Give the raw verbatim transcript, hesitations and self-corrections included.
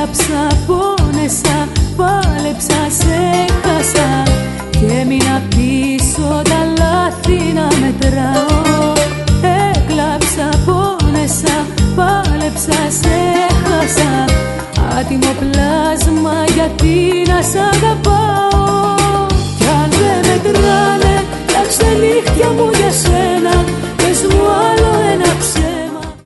Έκλαψα, πόνεσα, πάλεψα, σε χάσα και έμεινα πίσω τα λάθη να μετράω. Έκλαψα, πόνεσα, πάλεψα, σε χάσα, άτιμο πλάσμα γιατί να σ' αγαπάω. Κι αν δεν μετράνε τα ξενύχτια μου για σένα, πες μου άλλο ένα ψέμα.